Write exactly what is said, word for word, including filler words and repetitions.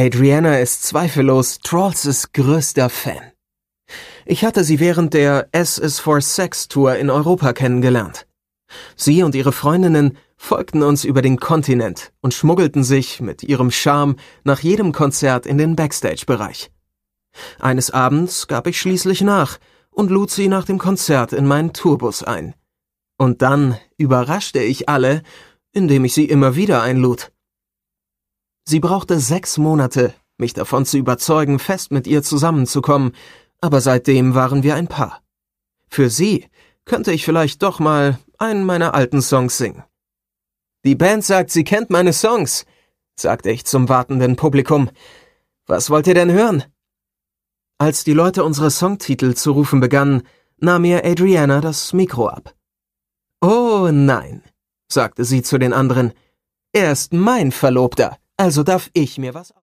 Adriana ist zweifellos Trolls' größter Fan. Ich hatte sie während der S is for Sex Tour in Europa kennengelernt. Sie und ihre Freundinnen folgten uns über den Kontinent und schmuggelten sich mit ihrem Charme nach jedem Konzert in den Backstage-Bereich. Eines Abends gab ich schließlich nach und lud sie nach dem Konzert in meinen Tourbus ein. Und dann überraschte ich alle, indem ich sie immer wieder einlud. Sie brauchte sechs Monate, mich davon zu überzeugen, fest mit ihr zusammenzukommen, aber seitdem waren wir ein Paar. Für sie könnte ich vielleicht doch mal einen meiner alten Songs singen. Die Band sagt, sie kennt meine Songs, sagte ich zum wartenden Publikum. Was wollt ihr denn hören? Als die Leute unsere Songtitel zu rufen begannen, nahm mir Adriana das Mikro ab. Oh nein, sagte sie zu den anderen. Er ist mein Verlobter, also darf ich mir was